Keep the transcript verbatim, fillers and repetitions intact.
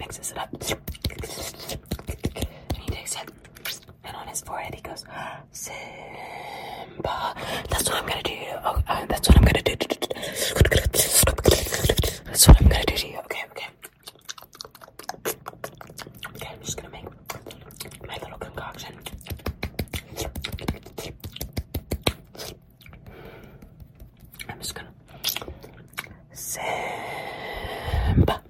mixes it up. And he takes it, and on his forehead he goes, Simba. That's what I'm gonna do. Oh, uh, that's what I'm gonna do. That's what I'm gonna do to you. Okay, okay. Okay, I'm just gonna make my little concoction. I'm just gonna Simba.